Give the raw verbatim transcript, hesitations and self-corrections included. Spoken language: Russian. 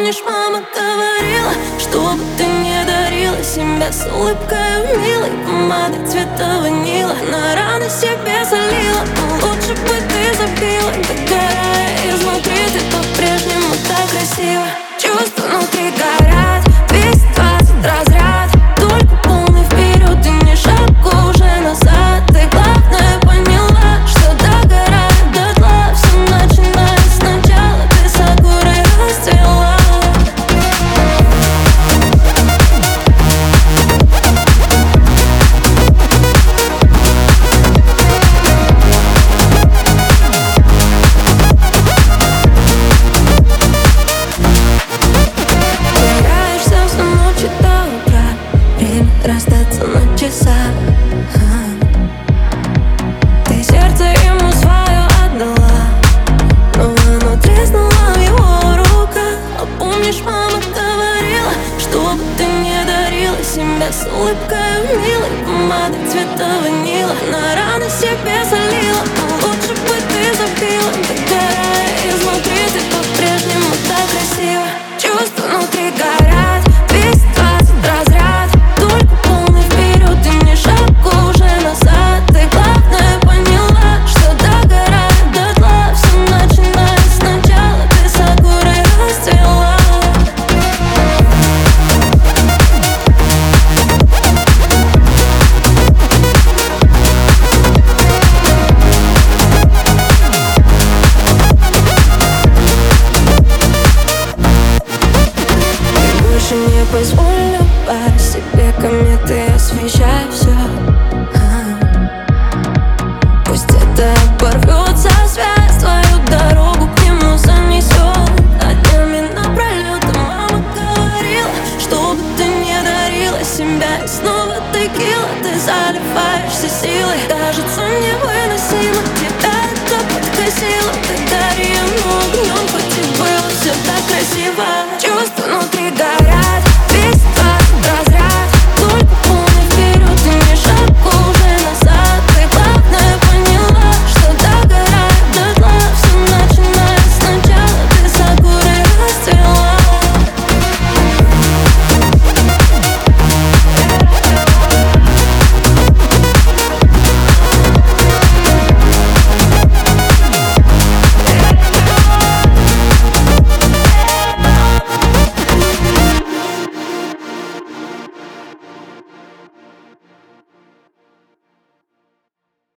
помнишь, мама говорила, чтобы ты не дарила себя с улыбкой милой, помадой цвета ванила, на раны себе залила. Но лучше бы ты забила, догорая изнутри, ты по-прежнему так красива. Чувства внутри горят, двести двадцать разряд, только полный вперед и ни шагу уже назад. Ты главное поняла, что догорает дотла, все начинает сначала, ты сакурой расцвела. Расстаться на часах. Ты сердце ему свое отдала, но оно треснуло в его руках. А помнишь, мама говорила, чтобы ты не дарила себя с улыбкой милой, помадой цвета ванила, на раны себе залила. Но лучше бы ты забила, догорая изнутри, ты по-прежнему так красива. Чувства внутри горят, двести двадцать разряд, только полный вперед и ни шагу уже назад. Ты главное поняла, что догорает дотла, все начинает сначала, ты сакурой расцвела. Я больше не позволю себе кометы освещать.